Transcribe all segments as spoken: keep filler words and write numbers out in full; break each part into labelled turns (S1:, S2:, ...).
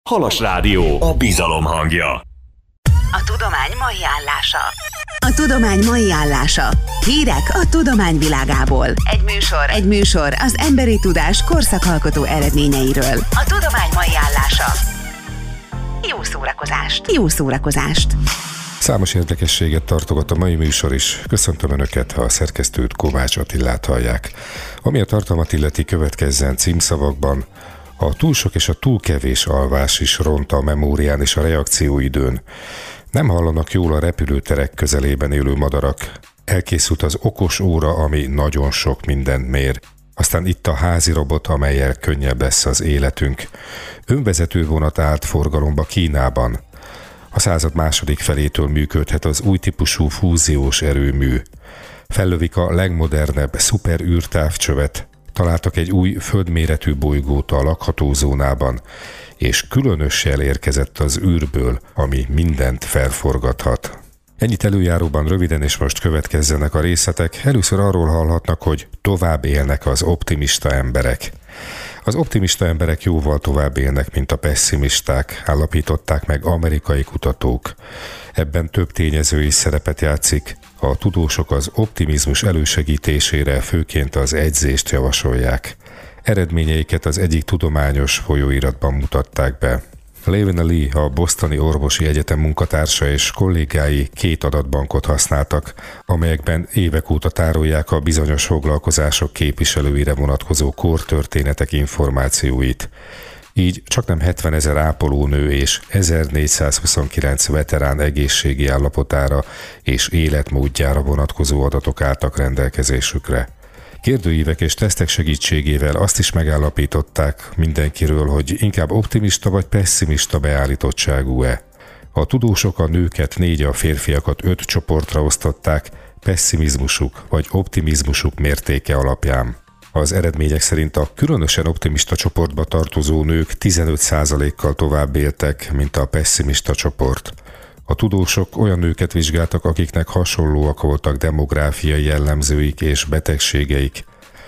S1: Halas Rádió, a bizalom hangja.
S2: A tudomány mai állása. A tudomány mai állása. Hírek a tudomány világából. Egy műsor. Egy műsor az emberi tudás korszakalkotó eredményeiről. A tudomány mai állása. Jó szórakozást. Jó szórakozást.
S3: Számos érdekességet tartogat a mai műsor is. Köszöntöm Önöket, ha a szerkesztőt, Kovács Attilát hallják. Ami a tartalmat illeti, következzen címszavakban: a túl sok és a túl kevés alvás is ront a memórián és a reakcióidőn. Nem hallanak jól a repülőterek közelében élő madarak. Elkészült az okos óra, ami nagyon sok mindent mér. Aztán itt a házi robot, amellyel könnyebb lesz az életünk. Önvezető vonat állt forgalomba Kínában. A század második felétől működhet az új típusú fúziós erőmű. Fellövik a legmodernebb szuper űrtávcsövet. Találtak egy új földméretű bolygót a lakható zónában, és különös jel érkezett az űrből, ami mindent felforgathat. Ennyit előjáróban röviden, és most következzenek a részletek. Először arról hallhatnak, hogy tovább élnek az optimista emberek. Az optimista emberek jóval tovább élnek, mint a pesszimisták, állapították meg amerikai kutatók. Ebben több tényező is szerepet játszik. A tudósok az optimizmus elősegítésére főként az edzést javasolják. Eredményeiket az egyik tudományos folyóiratban mutatták be. Levina Lee, a Bostoni Orvosi Egyetem munkatársa és kollégái két adatbankot használtak, amelyekben évek óta tárolják a bizonyos foglalkozások képviselőire vonatkozó kortörténetek információit. Így csaknem hetvenezer ápolónő és ezernégyszázhuszonkilenc veterán egészségi állapotára és életmódjára vonatkozó adatok álltak rendelkezésükre. Kérdőívek és tesztek segítségével azt is megállapították mindenkiről, hogy inkább optimista vagy pesszimista beállítottságú-e. A tudósok a nőket négy, a férfiakat öt csoportra osztották pesszimizmusuk vagy optimizmusuk mértéke alapján. Az eredmények szerint a különösen optimista csoportba tartozó nők tizenöt százalékkal tovább éltek, mint a pesszimista csoport. A tudósok olyan nőket vizsgáltak, akiknek hasonlóak voltak demográfiai jellemzőik és betegségeik.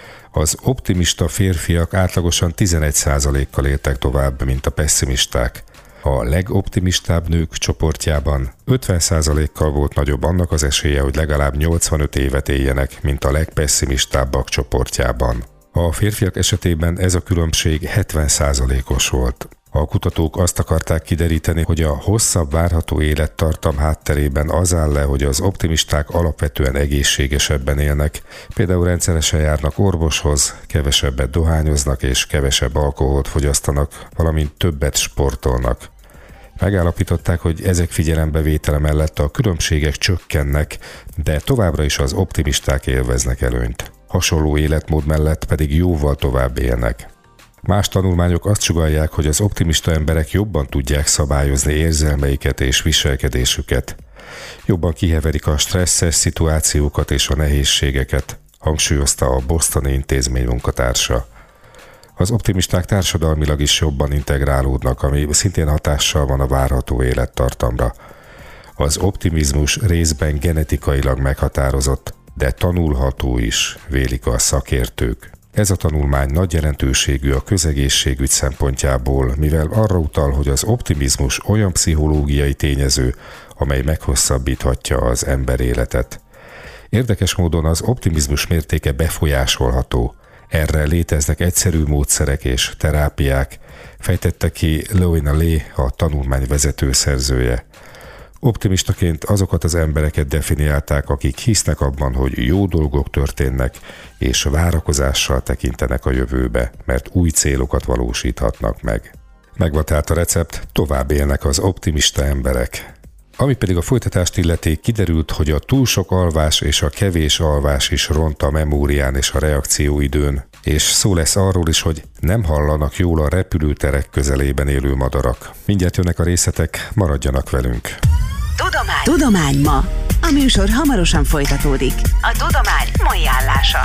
S3: Az optimista férfiak átlagosan tizenegy százalékkal éltek tovább, mint a pesszimisták. A legoptimistább nők csoportjában ötven százalékkal volt nagyobb annak az esélye, hogy legalább nyolcvanöt évet éljenek, mint a legpesszimistábbak csoportjában. A férfiak esetében ez a különbség hetven százalékos volt. A kutatók azt akarták kideríteni, hogy a hosszabb várható élettartam hátterében az áll le, hogy az optimisták alapvetően egészségesebben élnek, például rendszeresen járnak orvoshoz, kevesebbet dohányoznak és kevesebb alkoholt fogyasztanak, valamint többet sportolnak. Megállapították, hogy ezek figyelembevétele mellett a különbségek csökkennek, de továbbra is az optimisták élveznek előnyt. Hasonló életmód mellett pedig jóval tovább élnek. Más tanulmányok azt sugallják, hogy az optimista emberek jobban tudják szabályozni érzelmeiket és viselkedésüket. Jobban kiheverik a stresszes szituációkat és a nehézségeket, hangsúlyozta a Bostoni Intézmény munkatársa. Az optimisták társadalmilag is jobban integrálódnak, ami szintén hatással van a várható élettartamra. Az optimizmus részben genetikailag meghatározott, de tanulható is, vélik a szakértők. Ez a tanulmány nagy jelentőségű a közegészségügy szempontjából, mivel arra utal, hogy az optimizmus olyan pszichológiai tényező, amely meghosszabbíthatja az ember életet. Érdekes módon az optimizmus mértéke befolyásolható. Erre léteznek egyszerű módszerek és terápiák, fejtette ki Levina Lee, a tanulmány vezető szerzője. Optimistaként azokat az embereket definiálták, akik hisznek abban, hogy jó dolgok történnek, és várakozással tekintenek a jövőbe, mert új célokat valósíthatnak meg. Megvan tehát a recept, tovább élnek az optimista emberek. Ami pedig a folytatást illeti, kiderült, hogy a túl sok alvás és a kevés alvás is ront a memórián és a reakcióidőn, és szó lesz arról is, hogy nem hallanak jól a repülőterek közelében élő madarak. Mindjárt jönnek a részletek, maradjanak velünk.
S2: Tudomány. Tudomány ma. A műsor hamarosan folytatódik. A tudomány mai állása.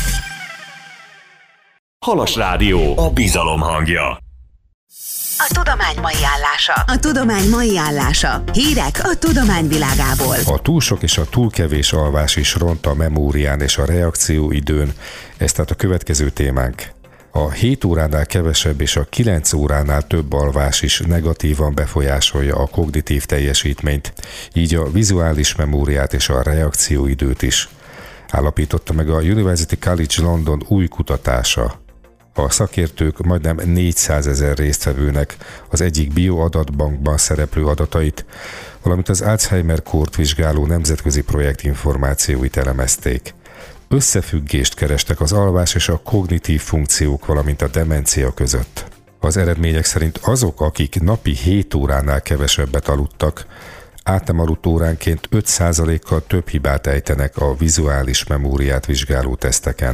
S1: Halas Rádió, a bizalom hangja.
S2: A tudomány mai állása. A tudomány mai állása. Hírek a tudomány világából.
S3: A túl sok és a túl kevés alvás is ront a memórián és a reakcióidőn. Ez tehát a következő témánk. A hét óránál kevesebb és a kilenc óránál több alvás is negatívan befolyásolja a kognitív teljesítményt, így a vizuális memóriát és a reakcióidőt is, állapította meg a University College London új kutatása. A szakértők majdnem négyszázezer résztvevőnek az egyik bioadatbankban szereplő adatait, valamint az Alzheimer-kórt vizsgáló nemzetközi projekt információit elemezték. Összefüggést kerestek az alvás és a kognitív funkciók, valamint a demencia között. Az eredmények szerint azok, akik napi hét óránál kevesebbet aludtak, át nem aludt óránként öt százalékkal több hibát ejtenek a vizuális memóriát vizsgáló teszteken.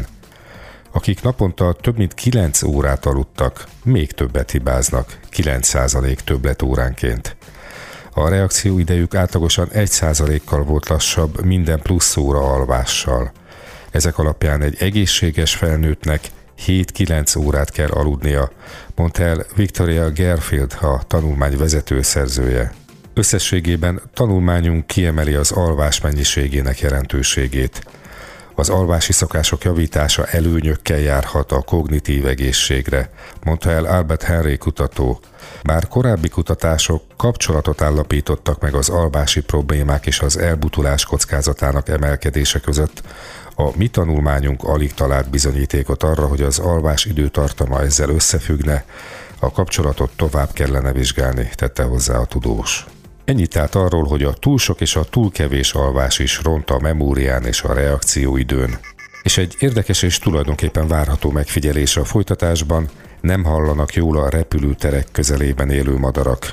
S3: Akik naponta több mint kilenc órát aludtak, még többet hibáznak, kilenc százalék többlet óránként. A reakcióidejük átlagosan egy százalékkal volt lassabb minden plusz óra alvással. Ezek alapján egy egészséges felnőttnek hét-kilenc órát kell aludnia, mondta el Victoria Garfield, a tanulmány vezető szerzője. Összességében tanulmányunk kiemeli az alvás mennyiségének jelentőségét. Az alvási szokások javítása előnyökkel járhat a kognitív egészségre, mondta el Albert Henry kutató. Bár korábbi kutatások kapcsolatot állapítottak meg az alvási problémák és az elbutulás kockázatának emelkedése között, a mi tanulmányunk alig talált bizonyítékot arra, hogy az alvás időtartama ezzel összefüggne, a kapcsolatot tovább kellene vizsgálni, tette hozzá a tudós. Ennyit tehát arról, hogy a túl sok és a túl kevés alvás is ront a memórián és a reakcióidőn. És egy érdekes és tulajdonképpen várható megfigyelés a folytatásban: nem hallanak jól a repülőterek közelében élő madarak.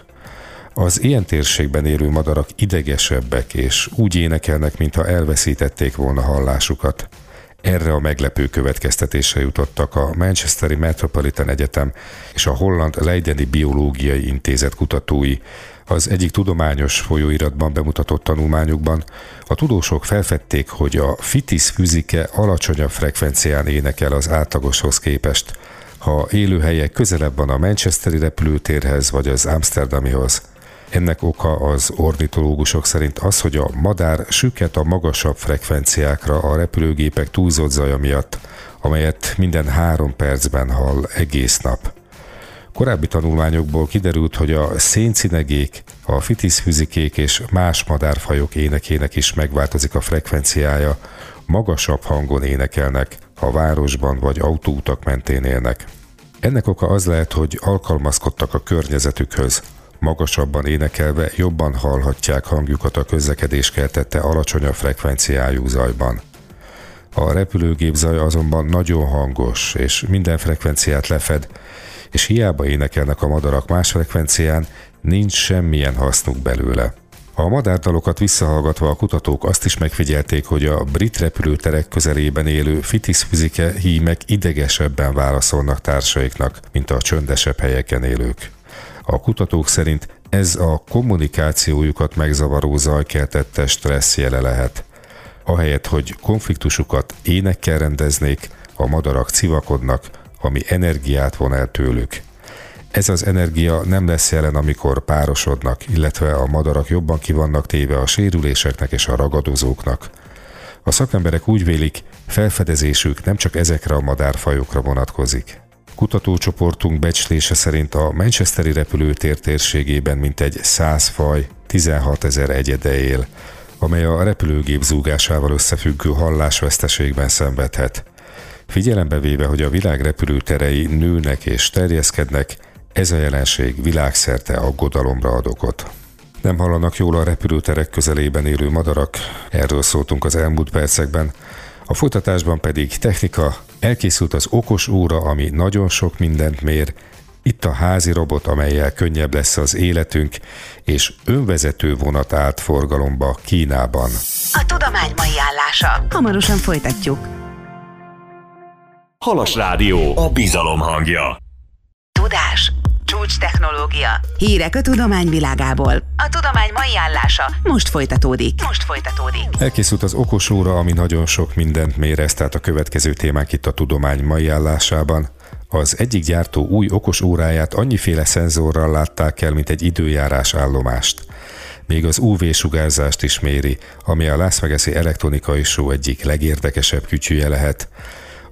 S3: Az ilyen térségben élő madarak idegesebbek és úgy énekelnek, mintha elveszítették volna hallásukat. Erre a meglepő következtetésre jutottak a Manchesteri Metropolitan Egyetem és a holland Leideni Biológiai Intézet kutatói. Az egyik tudományos folyóiratban bemutatott tanulmányukban a tudósok felfedték, hogy a Fitis füzike alacsonyabb frekvencián énekel az átlagoshoz képest, ha élőhelye közelebb van a manchesteri repülőtérhez vagy az amsterdamihoz. Ennek oka az ornitológusok szerint az, hogy a madár süket a magasabb frekvenciákra a repülőgépek túlzott zaja miatt, amelyet minden három percben hall egész nap. Korábbi tanulmányokból kiderült, hogy a széncinegék, a fitiszfüzikék és más madárfajok énekének is megváltozik a frekvenciája, magasabb hangon énekelnek, ha városban vagy autóutak mentén élnek. Ennek oka az lehet, hogy alkalmazkodtak a környezetükhöz, magasabban énekelve jobban hallhatják hangjukat a közlekedés keltette alacsonyabb frekvenciájú zajban. A repülőgép zaja azonban nagyon hangos, és minden frekvenciát lefed, és hiába énekelnek a madarak más frekvencián, nincs semmilyen hasznuk belőle. A madárdalokat visszahallgatva a kutatók azt is megfigyelték, hogy a brit repülőterek közelében élő fitiszfizike hímek idegesebben válaszolnak társaiknak, mint a csöndesebb helyeken élők. A kutatók szerint ez a kommunikációjukat megzavaró zajkeltette stressz jele lehet. Ahelyett, hogy konfliktusukat énekkel rendeznék, a madarak civakodnak, ami energiát von el tőlük. Ez az energia nem lesz jelen, amikor párosodnak, illetve a madarak jobban ki vannak téve a sérüléseknek és a ragadozóknak. A szakemberek úgy vélik, felfedezésük nem csak ezekre a madárfajokra vonatkozik. Kutatócsoportunk becslése szerint a manchesteri repülőtér térségében mintegy száz faj, tizenhatezer egyede él, amely a repülőgép zúgásával összefüggő hallásveszteségben szenvedhet. Figyelembe véve, hogy a világ repülőterei nőnek és terjeszkednek, ez a jelenség világszerte aggodalomra ad okot. Nem hallanak jól a repülőterek közelében élő madarak, erről szóltunk az elmúlt percekben. A folytatásban pedig technika, elkészült az okos óra, ami nagyon sok mindent mér, itt a házi robot, amellyel könnyebb lesz az életünk, és önvezető vonat állt forgalomba Kínában.
S2: A tudomány mai állása. Hamarosan folytatjuk.
S1: Halas Rádió, a bizalom hangja.
S2: Tudás, csúcs technológia, hírek a tudomány világából. A tudomány mai állása most folytatódik. Most folytatódik.
S3: Elkészült az okos óra, ami nagyon sok mindent mér, ez tehát a következő témánk itt a tudomány mai állásában. Az egyik gyártó új okos óráját annyiféle szenzorral látták el, mint egy időjárás állomást. Még az ú vé-sugárzást is méri, ami a Las Vegas-i elektronikai show egyik legérdekesebb kütyüje lehet.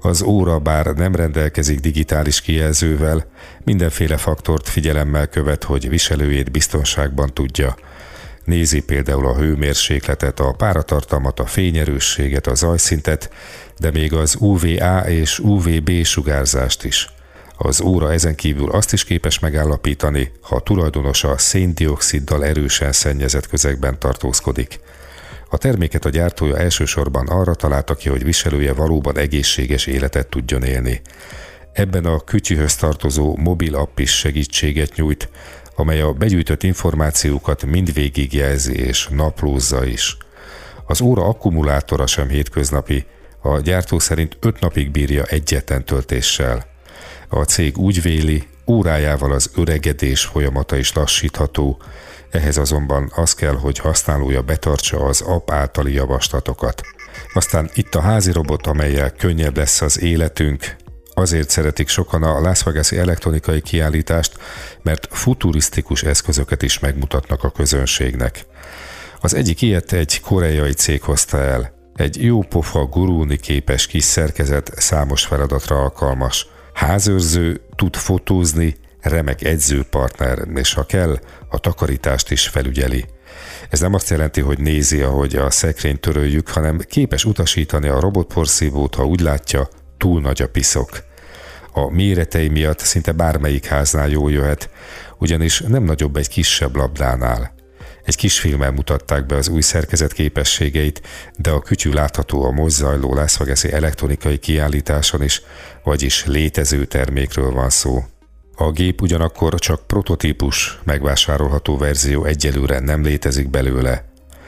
S3: Az óra bár nem rendelkezik digitális kijelzővel, mindenféle faktort figyelemmel követ, hogy viselőjét biztonságban tudja. Nézi például a hőmérsékletet, a páratartalmat, a fényerősséget, a zajszintet, de még az u vé á és u vé bé sugárzást is. Az óra ezen kívül azt is képes megállapítani, ha a tulajdonosa széndioxiddal erősen szennyezett közegben tartózkodik. A terméket a gyártója elsősorban arra találta ki, hogy viselője valóban egészséges életet tudjon élni. Ebben a kütyühöz tartozó mobil app is segítséget nyújt, amely a begyűjtött információkat mindvégig jelzi és naplózza is. Az óra akkumulátora sem hétköznapi, a gyártó szerint öt napig bírja egyetlen töltéssel. A cég úgy véli, órájával az öregedés folyamata is lassítható, ehhez azonban az kell, hogy használója betartsa az app általi javaslatokat. Aztán itt a házi robot, amellyel könnyebb lesz az életünk. Azért szeretik sokan a Las Vegas-i elektronikai kiállítást, mert futurisztikus eszközöket is megmutatnak a közönségnek. Az egyik ilyet egy koreai cég hozta el. Egy jópofa gurulni képes kis szerkezet, számos feladatra alkalmas. Házőrző, tud fotózni, remek edzőpartner, és ha kell, a takarítást is felügyeli. Ez nem azt jelenti, hogy nézi, ahogy a szekrényt töröljük, hanem képes utasítani a robotporszívót, ha úgy látja, túl nagy a piszok. A méretei miatt szinte bármelyik háznál jól jöhet, ugyanis nem nagyobb egy kisebb labdánál. Egy kis filmmel mutatták be az új szerkezet képességeit, de a kütyű látható a most zajló Las Vegas-i elektronikai kiállításon is, vagyis létező termékről van szó. A gép ugyanakkor csak prototípus, megvásárolható verzió egyelőre nem létezik belőle.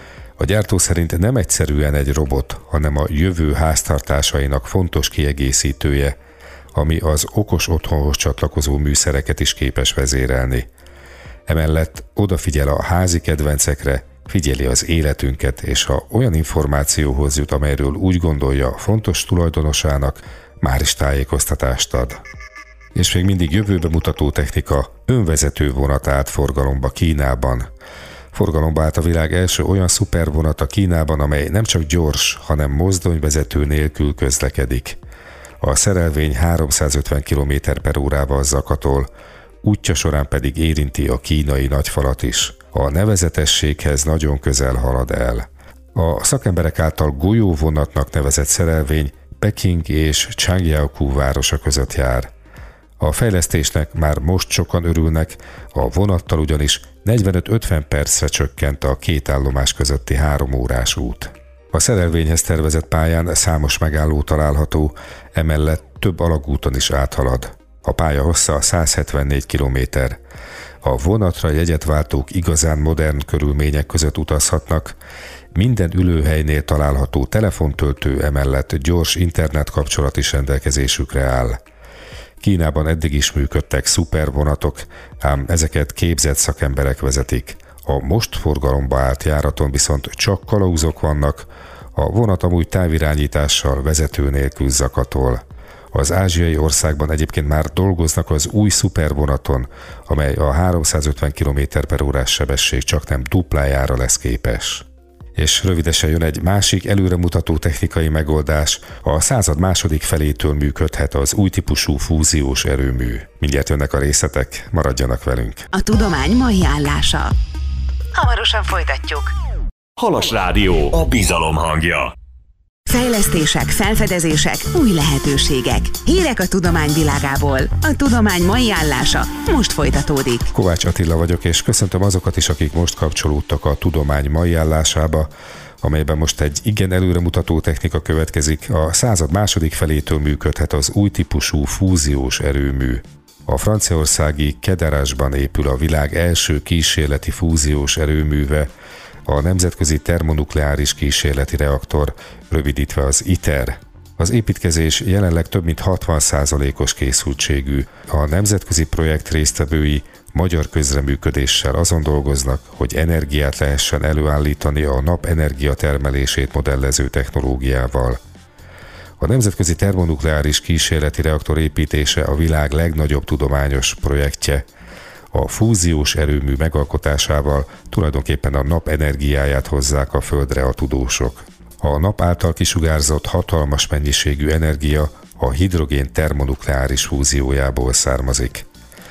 S3: A gyártó szerint nem egyszerűen egy robot, hanem a jövő háztartásainak fontos kiegészítője, ami az okos otthonhoz csatlakozó műszereket is képes vezérelni. Emellett odafigyel a házi kedvencekre, figyeli az életünket, és ha olyan információhoz jut, amelyről úgy gondolja fontos tulajdonosának, már is tájékoztatást ad. És még mindig jövőbe mutató technika, önvezető vonat állt forgalomba Kínában. Forgalomba állt a világ első olyan szupervonata Kínában, amely nem csak gyors, hanem mozdonyvezető nélkül közlekedik. A szerelvény háromszázötven kilométer per órával zakatol, útja során pedig érinti a kínai nagyfalat is. A nevezetességhez nagyon közel halad el. A szakemberek által golyóvonatnak nevezett szerelvény Peking és Changjiakou városa között jár. A fejlesztésnek már most sokan örülnek, a vonattal ugyanis negyvenöt-ötven percre csökkent a két állomás közötti három órás út. A szerelvényhez tervezett pályán számos megálló található, emellett több alagúton is áthalad. A pálya hossza száz hetvennégy kilométer. A vonatra jegyet váltók igazán modern körülmények között utazhatnak, minden ülőhelynél található telefontöltő emellett gyors internetkapcsolat is rendelkezésükre áll. Kínában eddig is működtek szupervonatok, ám ezeket képzett szakemberek vezetik. A most forgalomba állt járaton viszont csak kalauzok vannak, a vonat amúgy távirányítással vezető nélkül zakatol. Az ázsiai országban egyébként már dolgoznak az új szupervonaton, amely a háromszázötven kilométer per órás sebesség csaknem duplájára lesz képes. És rövidesen jön egy másik előremutató technikai megoldás, a század második felétől működhet az új típusú fúziós erőmű. Mindjárt jönnek a részletek, maradjanak velünk.
S2: A tudomány mai állása. Hamarosan folytatjuk.
S1: Halas Rádió, a bizalom hangja.
S2: Fejlesztések, felfedezések, új lehetőségek. Hírek a tudomány világából. A tudomány mai állása most folytatódik.
S3: Kovács Attila vagyok, és köszöntöm azokat is, akik most kapcsolódtak a tudomány mai állásába, amelyben most egy igen előremutató technika következik. A század második felétől működhet az új típusú fúziós erőmű. A franciaországi Kedarasban épül a világ első kísérleti fúziós erőműve, a Nemzetközi Termonukleáris Kísérleti Reaktor, rövidítve az ITER. Az építkezés jelenleg több mint hatvan százalékos készültségű. A nemzetközi projekt résztvevői magyar közreműködéssel azon dolgoznak, hogy energiát lehessen előállítani a napenergia termelését modellező technológiával. A Nemzetközi Termonukleáris Kísérleti Reaktor építése a világ legnagyobb tudományos projektje. A fúziós erőmű megalkotásával tulajdonképpen a nap energiáját hozzák a Földre a tudósok. A nap által kisugárzott hatalmas mennyiségű energia a hidrogén termonukleáris fúziójából származik.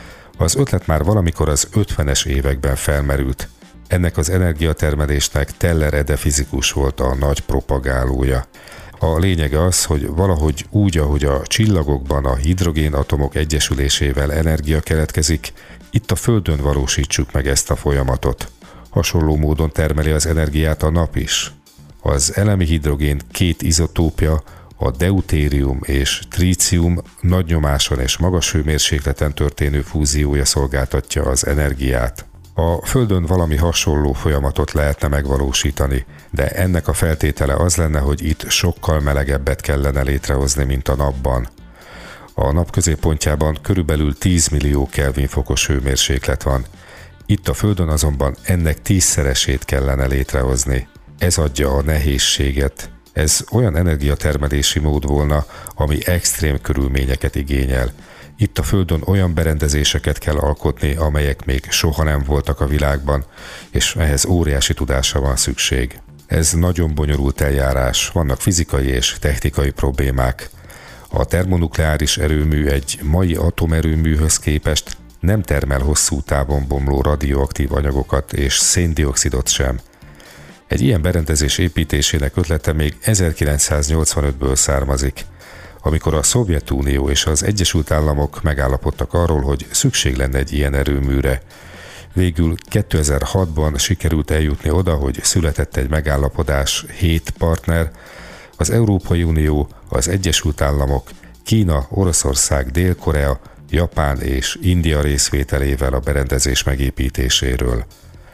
S3: Az ötlet már valamikor az ötvenes években felmerült. Ennek az energiatermelésnek Teller Ede fizikus volt a nagy propagálója. A lényege az, hogy valahogy úgy, ahogy a csillagokban a hidrogénatomok egyesülésével energia keletkezik, itt a Földön valósítsuk meg ezt a folyamatot. Hasonló módon termeli az energiát a nap is. Az elemi hidrogén két izotópja, a deutérium és trícium nagy nyomáson és magas hőmérsékleten történő fúziója szolgáltatja az energiát. A Földön valami hasonló folyamatot lehetne megvalósítani, de ennek a feltétele az lenne, hogy itt sokkal melegebbet kellene létrehozni, mint a napban. A nap középpontjában körülbelül tíz millió Kelvin fokos hőmérséklet van. Itt a Földön azonban ennek tízszeresét kellene létrehozni. Ez adja a nehézséget. Ez olyan energiatermelési mód volna, ami extrém körülményeket igényel. Itt a Földön olyan berendezéseket kell alkotni, amelyek még soha nem voltak a világban, és ehhez óriási tudásra van szükség. Ez nagyon bonyolult eljárás, vannak fizikai és technikai problémák. A termonukleáris erőmű egy mai atomerőműhöz képest nem termel hosszú távon bomló radioaktív anyagokat és széndioxidot sem. Egy ilyen berendezés építésének ötlete még ezerkilencszáznyolcvanötből származik, amikor a Szovjetunió és az Egyesült Államok megállapodtak arról, hogy szükség lenne egy ilyen erőműre. Végül kétezer-hatban sikerült eljutni oda, hogy született egy megállapodás hét partner, az Európai Unió, az Egyesült Államok, Kína, Oroszország, Dél-Korea, Japán és India részvételével a berendezés megépítéséről.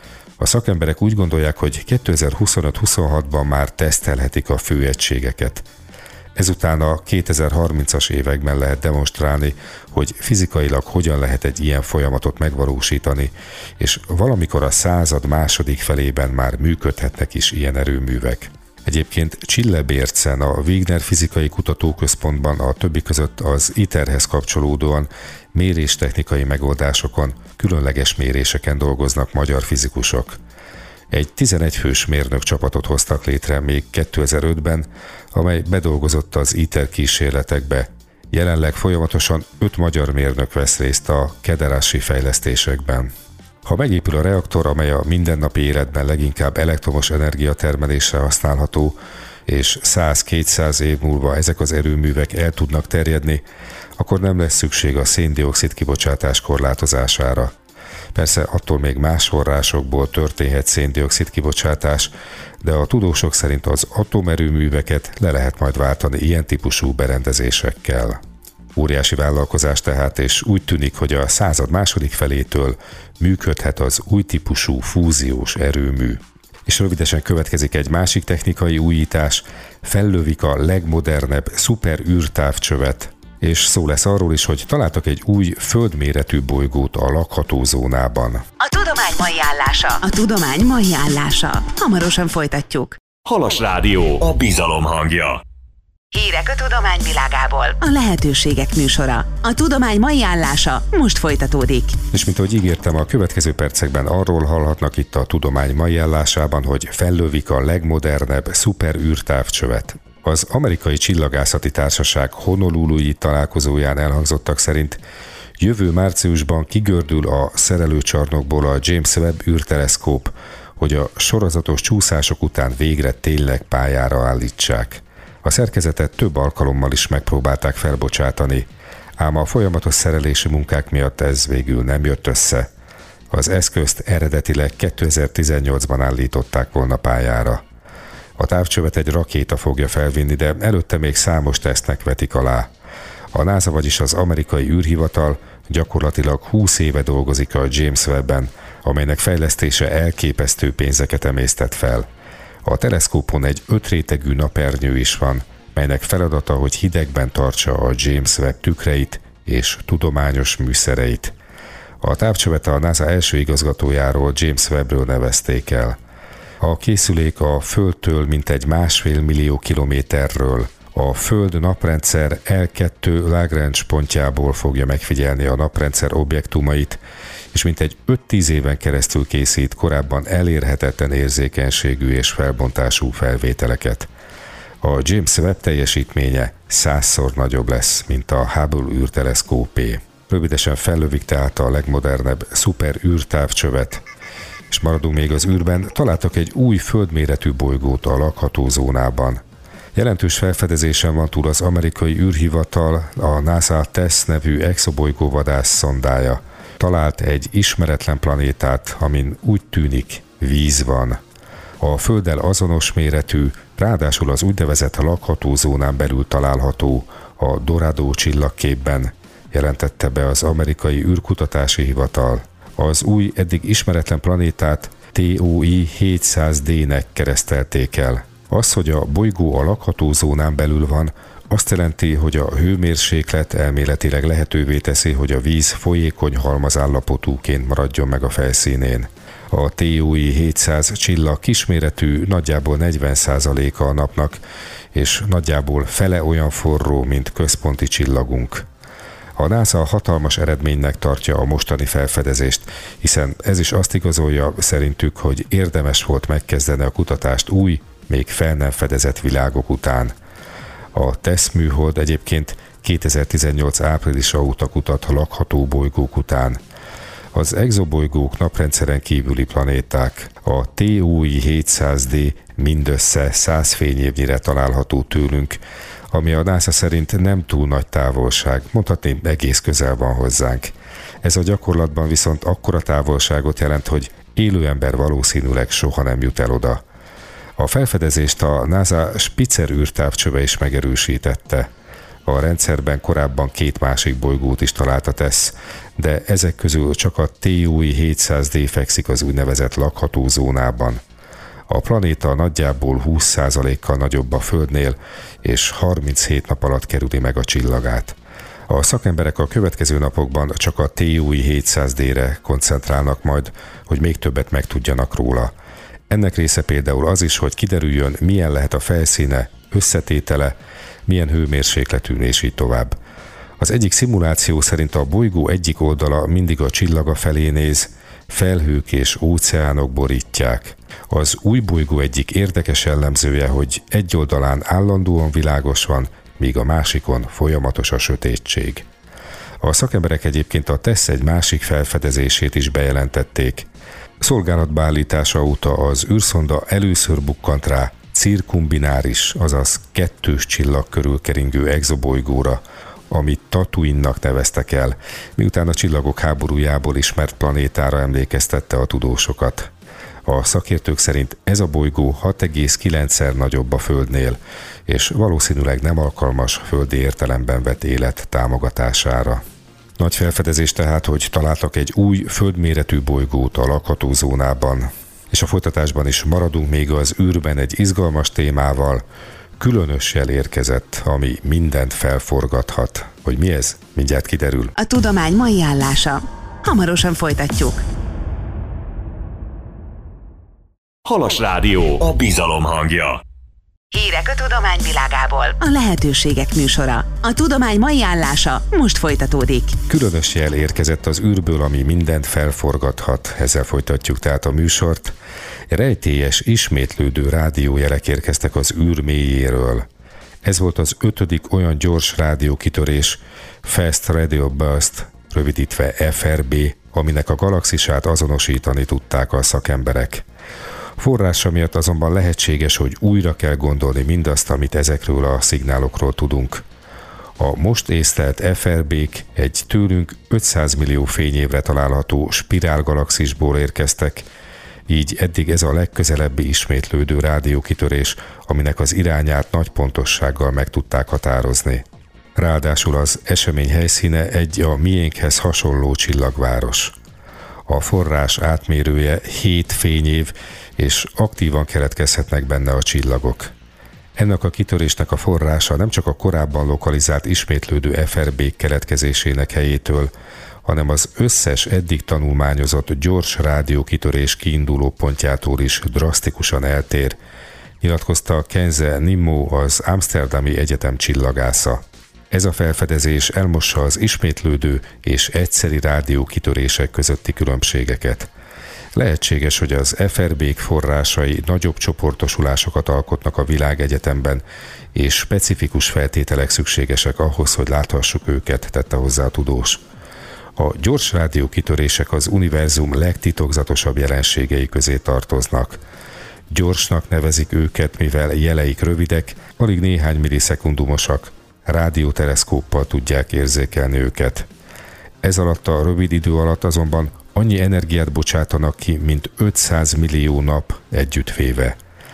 S3: A szakemberek úgy gondolják, hogy kétezer-huszonöt-huszonhatban már tesztelhetik a főegységeket. Ezután a kétezer-harmincas években lehet demonstrálni, hogy fizikailag hogyan lehet egy ilyen folyamatot megvalósítani, és valamikor a század második felében már működhetnek is ilyen erőművek. Egyébként Csillebércen, a Wigner Fizikai Kutatóközpontban a többi között az ITER-hez kapcsolódóan méréstechnikai megoldásokon, különleges méréseken dolgoznak magyar fizikusok. Egy tizenegy fős mérnök csapatot hoztak létre még kétezer-ötben, amely bedolgozott az ITER kísérletekbe. Jelenleg folyamatosan öt magyar mérnök vesz részt a kederási fejlesztésekben. Ha megépül a reaktor, amely a mindennapi életben leginkább elektromos energiatermelésre használható, és száz-kétszáz év múlva ezek az erőművek el tudnak terjedni, akkor nem lesz szükség a szén-dioxid kibocsátás korlátozására. Persze attól még más forrásokból történhet szén-dioxid kibocsátás, de a tudósok szerint az atomerőműveket le lehet majd váltani ilyen típusú berendezésekkel. Óriási vállalkozás tehát, és úgy tűnik, hogy a század második felétől működhet az új típusú fúziós erőmű. És rövidesen következik egy másik technikai újítás, fellövik a legmodernebb szuperűrtávcsövet, és szó lesz arról is, hogy találtak egy új földméretű bolygót a lakható zónában.
S2: A tudomány mai állása. A tudomány mai állása. Hamarosan folytatjuk.
S1: Halas Rádió, a bizalom hangja.
S2: Hírek a tudomány világából. A lehetőségek műsora. A tudomány mai állása most folytatódik.
S3: És mint ahogy ígértem, a következő percekben arról hallhatnak itt a tudomány mai állásában, hogy fellövik a legmodernebb szuperűrtávcsövet. Az amerikai csillagászati társaság Honolului találkozóján elhangzottak szerint jövő márciusban kigördül a szerelőcsarnokból a James Webb űrteleszkóp, hogy a sorozatos csúszások után végre tényleg pályára állítsák. A szerkezetet több alkalommal is megpróbálták felbocsátani, ám a folyamatos szerelési munkák miatt ez végül nem jött össze. Az eszközt eredetileg kétezer-tizennyolcban állították volna pályára. A távcsövet egy rakéta fogja felvinni, de előtte még számos tesztnek vetik alá. A NASA, vagyis az amerikai űrhivatal gyakorlatilag húsz éve dolgozik a James Webben, amelynek fejlesztése elképesztő pénzeket emésztett fel. A teleszkópon egy ötrétegű napernyő is van, melynek feladata, hogy hidegben tartsa a James Webb tükreit és tudományos műszereit. A távcsövet a NASA első igazgatójáról, James Webbről nevezték el. A készülék a Földtől mintegy másfél millió kilométerről, a Föld naprendszer el kettő Lagrange pontjából fogja megfigyelni a naprendszer objektumait, és mintegy öt-tíz éven keresztül készít korábban elérhetetlen érzékenységű és felbontású felvételeket. A James Webb teljesítménye százszor nagyobb lesz, mint a Hubble űrteleszkópé. Rövidesen fellövik tehát a legmodernebb szuper űrtávcsövet, és maradunk még az űrben, találtak egy új földméretű bolygót a lakható zónában. Jelentős felfedezésen van túl az amerikai űrhivatal, a NASA TESS nevű exobolygóvadász szondája. Talált egy ismeretlen planétát, amin úgy tűnik víz van. A Földdel azonos méretű, ráadásul az úgynevezett lakható zónán belül található a Dorado csillagképben, jelentette be az amerikai űrkutatási hivatal. Az új, eddig ismeretlen planétát T O I hétszáz D-nek keresztelték el. Az, hogy a bolygó a lakható zónán belül van, azt jelenti, hogy a hőmérséklet elméletileg lehetővé teszi, hogy a víz folyékony halmazállapotúként maradjon meg a felszínén. A T O I hétszáz csillag kisméretű, nagyjából negyven százaléka a napnak, és nagyjából fele olyan forró, mint központi csillagunk. A NASA hatalmas eredménynek tartja a mostani felfedezést, hiszen ez is azt igazolja szerintük, hogy érdemes volt megkezdeni a kutatást új, még fel nem fedezett világok után. A TESS műhold egyébként kétezer-tizennyolc áprilisa óta kutat lakható bolygók után. Az exobolygók naprendszeren kívüli planéták. A T O I hétszáz D mindössze száz fényévnyire található tőlünk, ami a NASA szerint nem túl nagy távolság, mondhatni egész közel van hozzánk. Ez a gyakorlatban viszont akkora távolságot jelent, hogy élő ember valószínűleg soha nem jut el oda. A felfedezést a NASA Spitzer űrtávcsöve is megerősítette. A rendszerben korábban két másik bolygót is talált a TESS, de ezek közül csak a T O I hétszáz D fekszik az úgynevezett lakható zónában. A planéta nagyjából húsz százalékkal nagyobb a Földnél, és harminchét nap alatt kerüli meg a csillagát. A szakemberek a következő napokban csak a T O I hétszáz D-re koncentrálnak majd, hogy még többet megtudjanak róla. Ennek része például az is, hogy kiderüljön, milyen lehet a felszíne, összetétele, milyen hőmérsékletű, és így tovább. Az egyik szimuláció szerint a bolygó egyik oldala mindig a csillaga felé néz, felhők és óceánok borítják. Az új bolygó egyik érdekes jellemzője, hogy egy oldalán állandóan világos van, míg a másikon folyamatos a sötétség. A szakemberek egyébként a TESS egy másik felfedezését is bejelentették. Szolgálatba állítása óta az űrszonda először bukkant rá cirkumbináris, azaz kettős csillag körül keringő exobolygóra, amit Tatooine-nak neveztek el, miután a csillagok háborújából ismert planétára emlékeztette a tudósokat. A szakértők szerint ez a bolygó hat egész kilencszer nagyobb a Földnél, és valószínűleg nem alkalmas földi értelemben vett élet támogatására. Nagy felfedezés tehát, hogy találtak egy új földméretű bolygót a lakható zónában. És a folytatásban is maradunk még az űrben egy izgalmas témával. Különös jel érkezett, ami mindent felforgathat. Hogy mi ez? Mindjárt kiderül.
S2: A tudomány mai állása. Hamarosan folytatjuk.
S1: Halas Rádió, a bizalom hangja.
S2: Hírek a tudomány világából. A lehetőségek műsora. A tudomány mai állása most folytatódik.
S3: Különös jel érkezett az űrből, ami mindent felforgathat. Ezzel folytatjuk tehát a műsort. Rejtélyes, ismétlődő rádiójelek érkeztek az űr mélyéről. Ez volt az ötödik olyan gyors rádiókitörés, Fast Radio Burst, rövidítve F R B, aminek a galaxisát azonosítani tudták a szakemberek. Forrása miatt azonban lehetséges, hogy újra kell gondolni mindazt, amit ezekről a szignálokról tudunk. A most észlelt F R B-k egy tőlünk ötszáz millió fényévre található spirálgalaxisból érkeztek, így eddig ez a legközelebbi ismétlődő rádiókitörés, aminek az irányát nagy pontossággal meg tudták határozni. Ráadásul az esemény helyszíne egy a miénkhez hasonló csillagváros. A forrás átmérője hét fényév, és aktívan keletkezhetnek benne a csillagok. Ennek a kitörésnek a forrása nem csak a korábban lokalizált ismétlődő F R B keletkezésének helyétől, hanem az összes eddig tanulmányozott gyors rádiókitörés kiinduló pontjától is drasztikusan eltér, nyilatkozta Kenze Nimmo, az Amsterdami Egyetem csillagásza. Ez a felfedezés elmossa az ismétlődő és egyszeri rádiókitörések közötti különbségeket. Lehetséges, hogy az ef er bé-k forrásai nagyobb csoportosulásokat alkotnak a világegyetemben, és specifikus feltételek szükségesek ahhoz, hogy láthassuk őket, tette hozzá a tudós. A gyors rádiókitörések az univerzum legtitokzatosabb jelenségei közé tartoznak. Gyorsnak nevezik őket, mivel jeleik rövidek, alig néhány millisekundumosak, rádióteleszkóppal tudják érzékelni őket. Ez alatt a rövid idő alatt azonban annyi energiát bocsátanak ki, mint ötszáz millió nap együttvéve.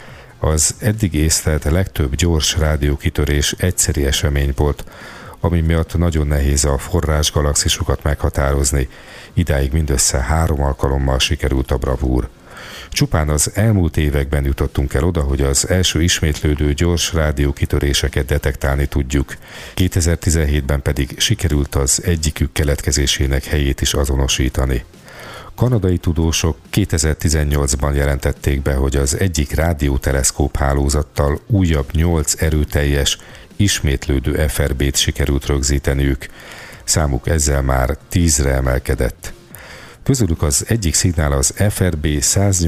S3: Az eddig észlelt legtöbb gyors rádiókitörés egyszeri esemény volt, ami miatt nagyon nehéz a forrás galaxisokat meghatározni, idáig mindössze három alkalommal sikerült a bravúr. Csupán az elmúlt években jutottunk el oda, hogy az első ismétlődő gyors rádiókitöréseket detektálni tudjuk, kétezer-tizenhétben pedig sikerült az egyikük keletkezésének helyét is azonosítani. Kanadai tudósok kétezer-tizennyolcban jelentették be, hogy az egyik rádióteleszkóp hálózattal újabb nyolc erőteljes, ismétlődő ef er bé-t sikerült rögzíteniük. Számuk ezzel már tízre emelkedett. Közülük az egyik szignál az ef er bé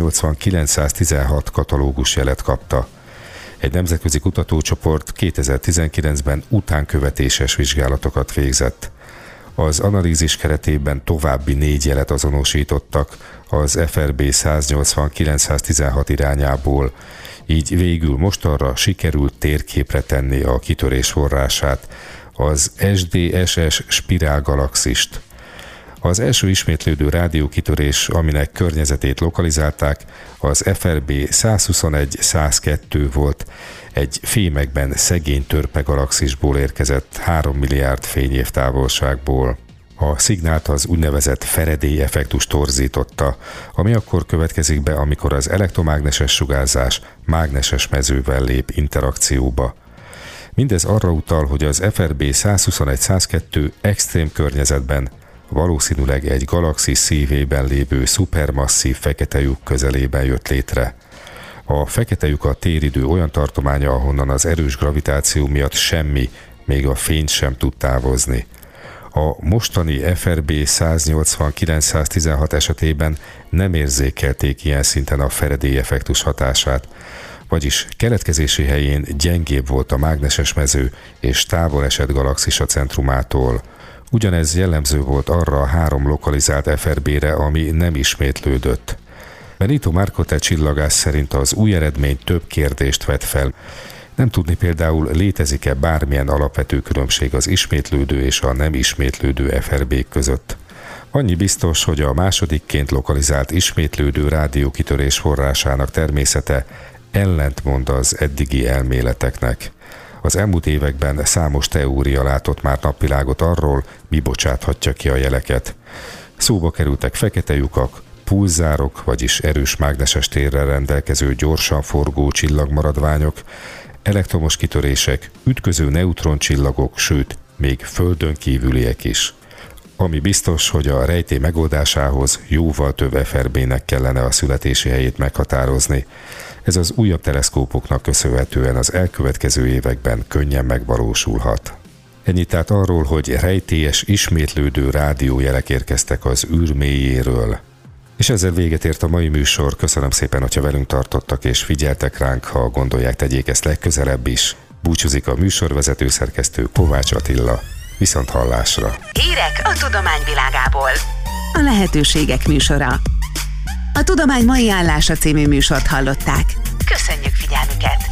S3: száznyolcvan-kilencszáztizenhat katalógus jelet kapta. Egy nemzetközi kutatócsoport kétezer-tizenkilencben utánkövetéses vizsgálatokat végzett. Az analízis keretében további négy jelet azonosítottak az ef er bé száznyolcvan-kilencszáztizenhat irányából, így végül mostanra sikerült térképre tenni a kitörés forrását, az es dé es es spirálgalaxist. Az első ismétlődő rádiókitörés, aminek környezetét lokalizálták, az ef er bé százhuszonegy százkettő volt, egy fémekben szegény törpe galaxisból érkezett három milliárd fényév távolságból. A szignált az úgynevezett Faraday-effektus torzította, ami akkor következik be, amikor az elektromágneses sugárzás mágneses mezővel lép interakcióba. Mindez arra utal, hogy az ef er bé százhuszonegy százkettő extrém környezetben, valószínűleg egy galaxis szívében lévő szupermasszív fekete lyuk közelében jött létre. A fekete lyuk a téridő olyan tartománya, ahonnan az erős gravitáció miatt semmi, még a fény sem tud távozni. A mostani ef er bé száznyolcvan-kilencszáztizenhat esetében nem érzékelték ilyen szinten a Faraday-effektus hatását, vagyis keletkezési helyén gyengébb volt a mágneses mező és távol esett galaxis a centrumától. Ugyanez jellemző volt arra a három lokalizált ef er bé-re, ami nem ismétlődött. Benito Marcotte csillagász szerint az új eredmény több kérdést vet fel. Nem tudni például, létezik-e bármilyen alapvető különbség az ismétlődő és a nem ismétlődő ef er bé-k között. Annyi biztos, hogy a másodikként lokalizált ismétlődő rádiókitörés forrásának természete ellentmond az eddigi elméleteknek. Az elmúlt években számos teória látott már napvilágot arról, mi bocsáthatja ki a jeleket. Szóba kerültek fekete lyukak, pulzárok, vagyis erős mágneses térrel rendelkező gyorsan forgó csillagmaradványok, elektromos kitörések, ütköző neutroncsillagok, sőt, még földön kívüliek is. Ami biztos, hogy a rejtély megoldásához jóval több ef er bé-nek kellene a születési helyét meghatározni. Ez az újabb teleszkópoknak köszönhetően az elkövetkező években könnyen megvalósulhat. Ennyit tehát arról, hogy rejtélyes, ismétlődő rádiójelek érkeztek az űr mélyéről. És ezzel véget ért a mai műsor. Köszönöm szépen, hogyha velünk tartottak és figyeltek ránk, ha gondolják, tegyék ezt legközelebb is. Búcsúzik a műsorvezető szerkesztő Kovács Attila. Viszont hallásra!
S2: Hírek a tudomány világából. A lehetőségek műsora. A Tudomány mai állása című műsort hallották. Köszönjük figyelmüket!